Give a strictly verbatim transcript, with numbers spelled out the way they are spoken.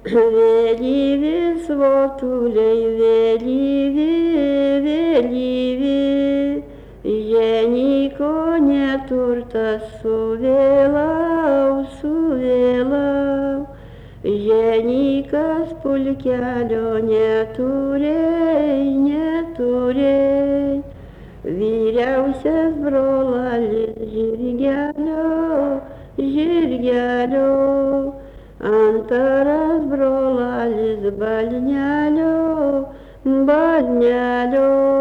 Vėlyvi svotuliai, vėlyvi, vėlyvi, Ženiko neturtas suvėlau, suvėlau. Ženikas pulkelio neturėj, neturėj. Vyriausias brolalis žirgelio, žirgelio. Antaras brolalis balnelio, balnelio.